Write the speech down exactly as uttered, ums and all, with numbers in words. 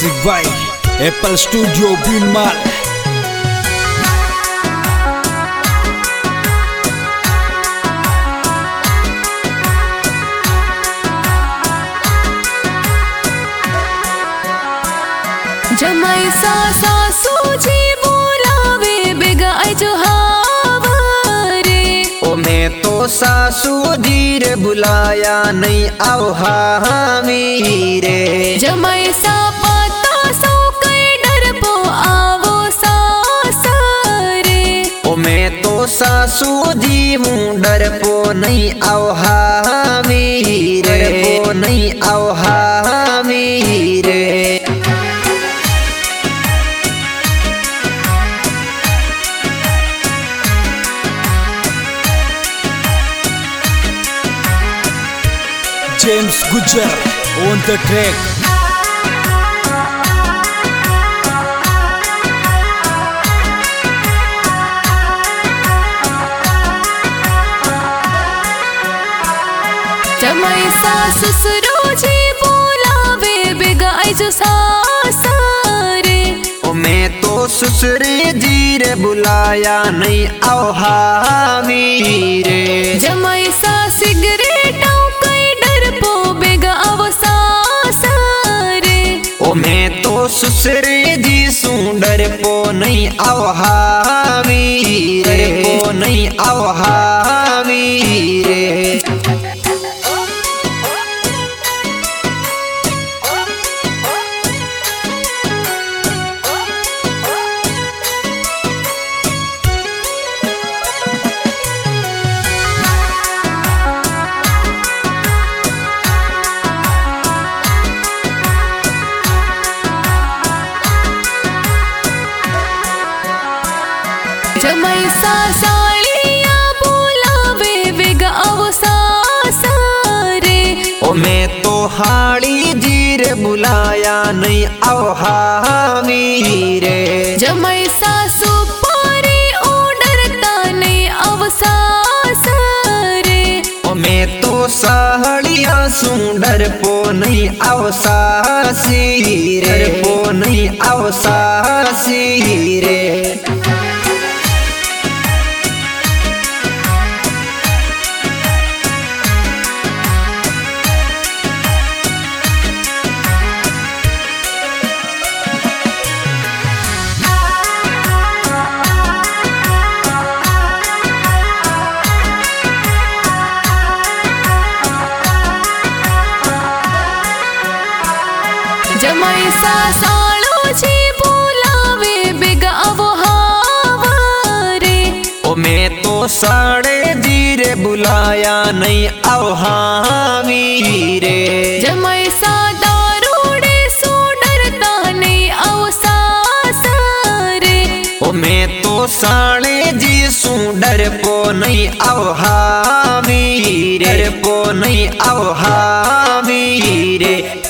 Music by Apple Studio Binmal. जमाई सासा सूजी बोलावे बेगा जो हावरे। ओ मैं तो सासू धीरे बुलाया नहीं आओ मीरे। जमाई सा पता सो कई डर पो आवो सासरे। ओ मैं तो सासू धी हूँ डर पो नहीं आओ मीरे, पो नहीं आओ मीरे। James Gujjar on the track. जमाई सास ससुरोजी बोलावे बेगा जो सासरे। ओ मैं तो ससुरे जीरे बुलाया नहीं आओ मीरे। जमाई सा सिगरेट ओ मैं तो ससुरे जी सू डर पो नहीं आओ मीरे, पो नहीं आओ मीरे। जमाई सा सालिया बोलावे बेगा वो सासरे। ओ मैं तो हाड़ी जीरे बुलाया नहीं आओ मीरे। जमाई सासु पारे ओ डरता नहीं अब सासरे। ओ मैं तो साड़िया सू डर पो नहीं आओ सासीरे, पो नहीं आओ सासीरे। जमाई सा सालो जी बोलावे बेगा वो हावरे। ओ मैं तो साड़े धीरे बुलाया नहीं आओ मीरे। जमाई सा दारूड़े सो डरता नहीं आओ सासरे। ओ मैं तो साड़े जी सू डर पो नहीं आओ मीरे, पो नहीं आओ मीरे।